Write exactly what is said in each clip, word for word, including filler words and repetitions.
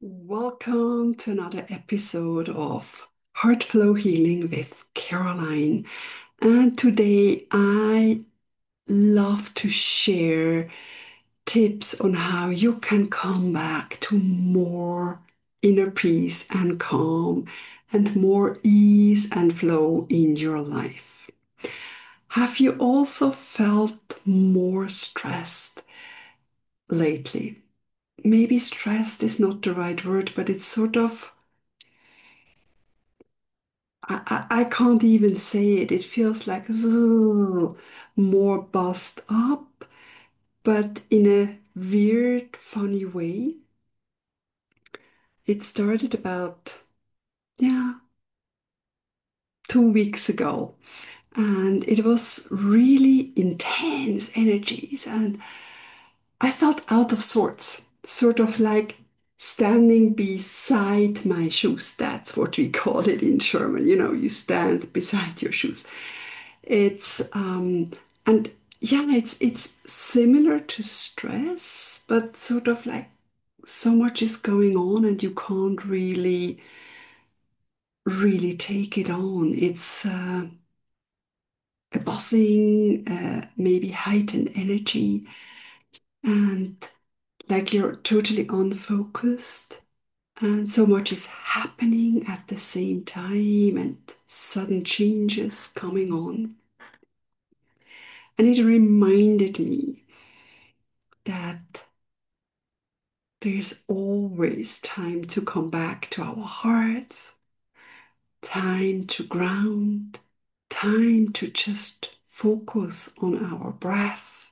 Welcome to another episode of Heart Flow Healing with Caroline. And today I love to share tips on how you can come back to more inner peace and calm and more ease and flow in your life. Have you also felt more stressed lately? Maybe stressed is not the right word, but it's sort of I, I, I can't even say it. It feels like ugh, more buzzed up, but in a weird, funny way. It started about, yeah, two weeks ago. And it was really intense energies. And I felt out of sorts, sort of like standing beside my shoes. That's what we call it in German. You know, you stand beside your shoes. It's um and yeah, it's it's similar to stress, but sort of like so much is going on and you can't really really take it on. It's uh, a buzzing, uh, maybe heightened energy, and like you're totally unfocused, and so much is happening at the same time, and sudden changes coming on. And it reminded me that there's always time to come back to our hearts, time to ground, time to just focus on our breath,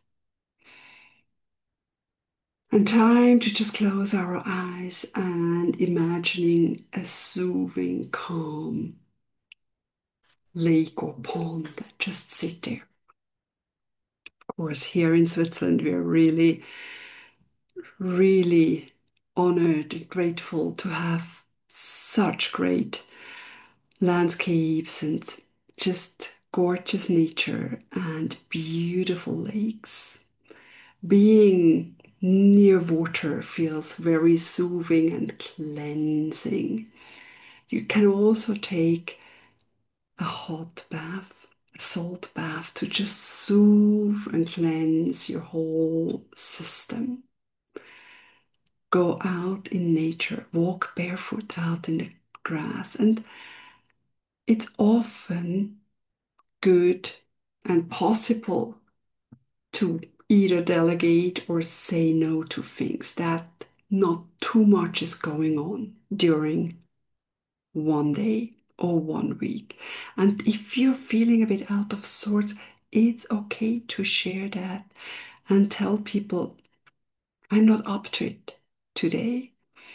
and time to just close our eyes and imagining a soothing, calm lake or pond that just sit there. Of course, here in Switzerland, we're really, really honored and grateful to have such great landscapes and just gorgeous nature and beautiful lakes. Being near water feels very soothing and cleansing. You can also take a hot bath, a salt bath to just soothe and cleanse your whole system. Go out in nature, walk barefoot out in the grass, and it's often good and possible to either delegate or say no to things, that not too much is going on during one day or one week. And if you're feeling a bit out of sorts, it's okay to share that and tell people, I'm not up to it today.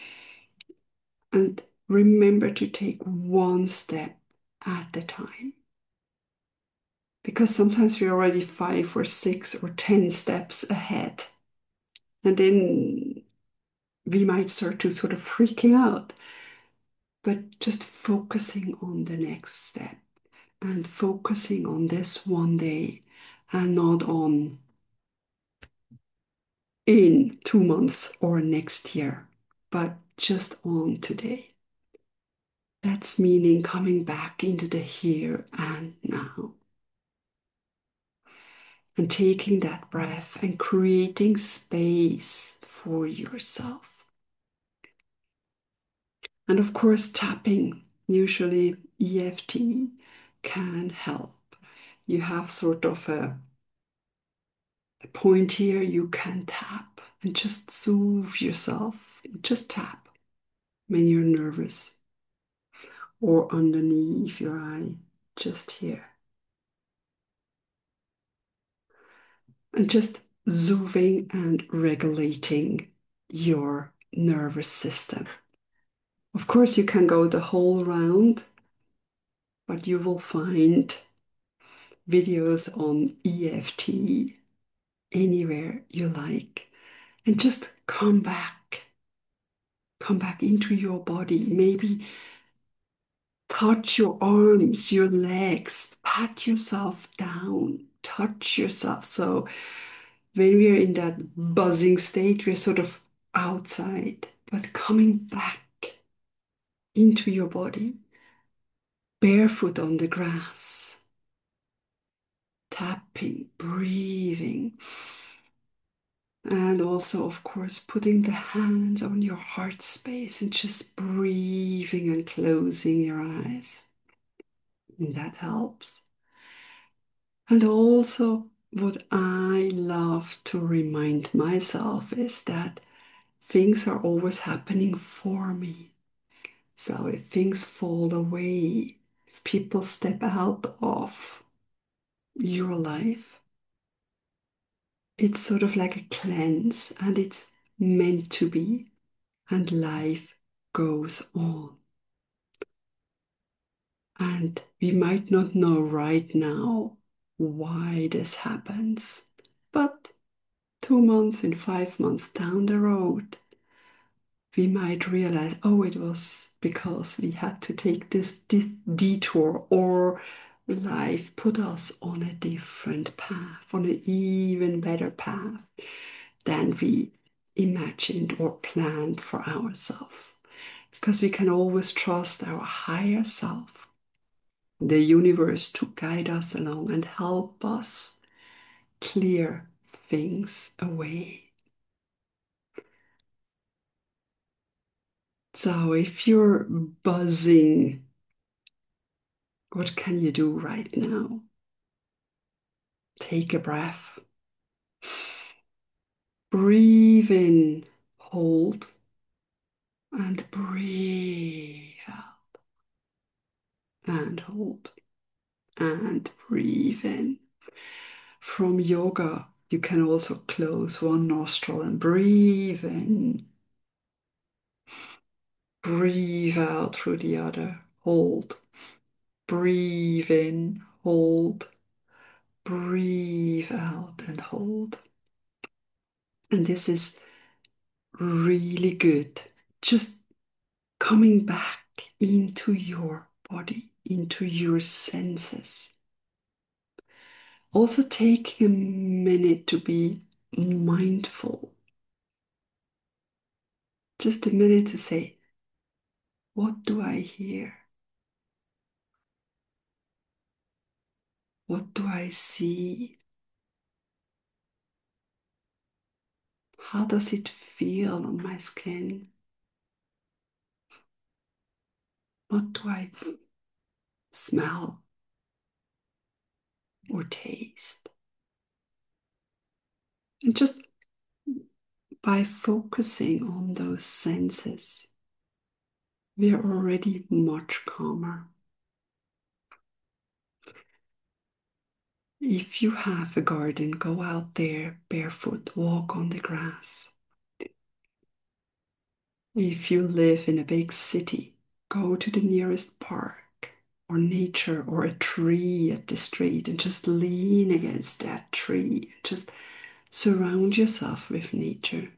And remember to take one step at a time. Because sometimes we're already five or six or ten steps ahead. And then we might start to sort of freaking out. But just focusing on the next step and focusing on this one day and not on in two months or next year, but just on today. That's meaning coming back into the here and now. And taking that breath and creating space for yourself. And of course, tapping, usually E F T, can help. You have sort of a, a point here you can tap and just soothe yourself. Just tap when you're nervous or underneath your eye, just here. And just soothing and regulating your nervous system. Of course, you can go the whole round, but you will find videos on E F T anywhere you like. And just come back. Come back into your body. Maybe touch your arms, your legs, pat yourself down, touch yourself. So when we're in that buzzing state, we're sort of outside. but coming back into your body, barefoot on the grass, tapping, breathing, and also, of course, putting the hands on your heart space and just breathing and closing your eyes. And that helps. And also, what I love to remind myself is that things are always happening for me. So if things fall away, if people step out of your life, it's sort of like a cleanse and it's meant to be, and life goes on. And we might not know right now why this happens, but two months and five months down the road, we might realize, oh, it was because we had to take this detour, or life put us on a different path, on an even better path than we imagined or planned for ourselves. Because we can always trust our higher self, the universe, to guide us along and help us clear things away. So if you're buzzing, what can you do right now? Take a breath. Breathe in, hold, and breathe out. And hold, and breathe in. From yoga, you can also close one nostril and breathe in. Breathe out through the other. Hold. Breathe in, hold. Breathe out and hold. And this is really good. Just coming back into your body, into your senses. Also taking a minute to be mindful. Just a minute to say, what do I hear? What do I see? How does it feel on my skin? What do I smell or taste? And just by focusing on those senses, we are already much calmer. If you have a garden, go out there barefoot, walk on the grass. If you live in a big city, go to the nearest park or nature or a tree at the street and just lean against that tree. Just surround yourself with nature.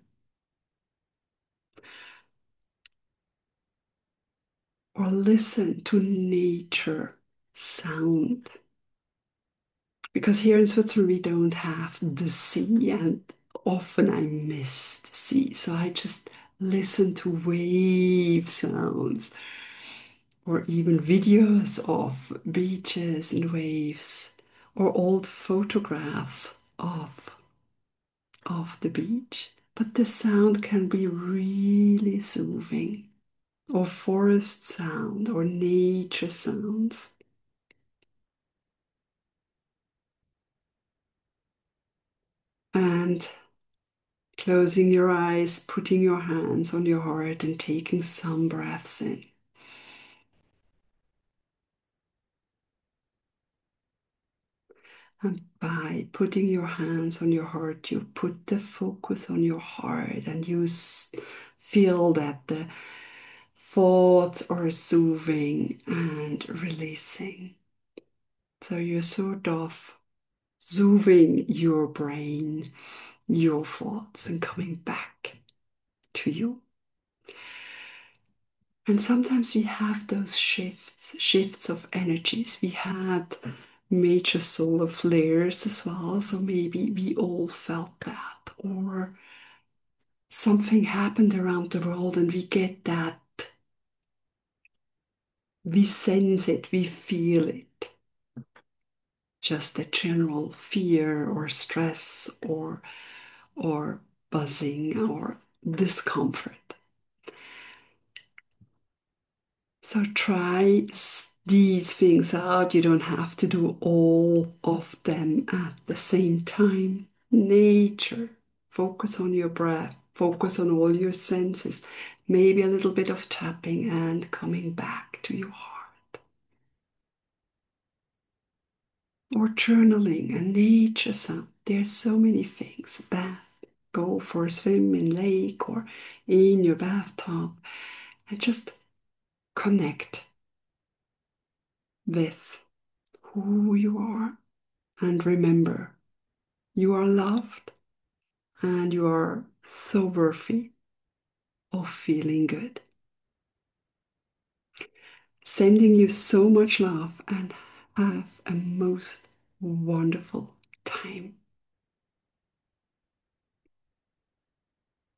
Or listen to nature sound. Because here in Switzerland we don't have the sea, and often I miss the sea. So I just listen to wave sounds or even videos of beaches and waves or old photographs of, of the beach. But the sound can be really soothing, or forest sound or nature sounds. And closing your eyes, putting your hands on your heart and taking some breaths in. And by putting your hands on your heart, you put the focus on your heart and you feel that the thoughts are soothing and releasing. So you're sort of soothing your brain, your thoughts, and coming back to you. And sometimes we have those shifts, shifts of energies. We had major solar flares as well, so maybe we all felt that. Or something happened around the world and we get that, we sense it, we feel it. Just a general fear or stress or or buzzing or discomfort. So try these things out. You don't have to do all of them at the same time. Nature. Focus on your breath. Focus on all your senses. Maybe a little bit of tapping and coming back to your heart. Or journaling, a nature sound. There's so many things. Bath. Go for a swim in lake or in your bathtub and just connect with who you are. And remember, you are loved and you are so worthy of feeling good. Sending you so much love and have a most wonderful time.